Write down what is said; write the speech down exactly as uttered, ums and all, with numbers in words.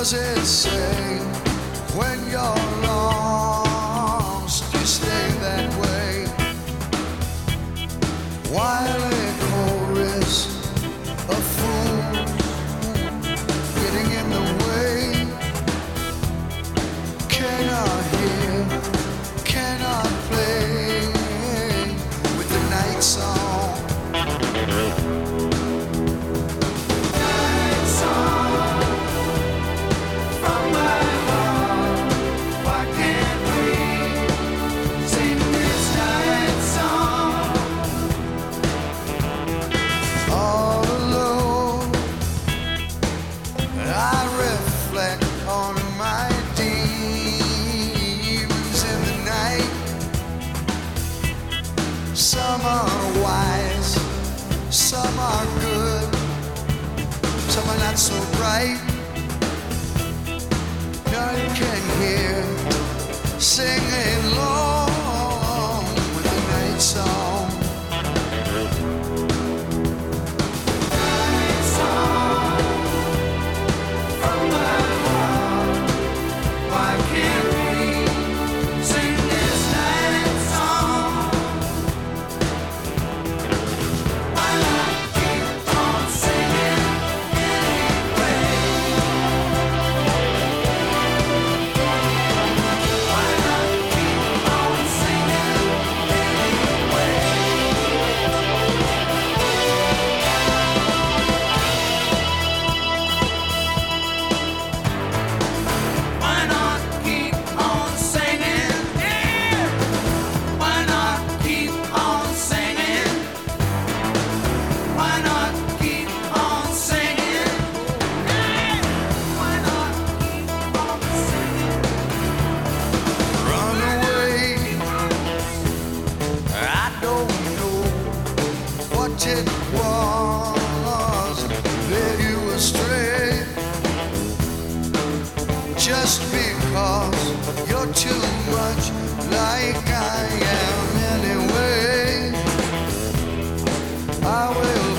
does it say when you're lost you stay that way? While a chorus of fools getting in the way cannot hear, cannot play with the night song. Some are wise, some are good, some are not so bright. None can hear, singing along with the night song. Night song from my heart. Why can't we sing this night song? It was led you astray just because you're too much like I am anyway. I will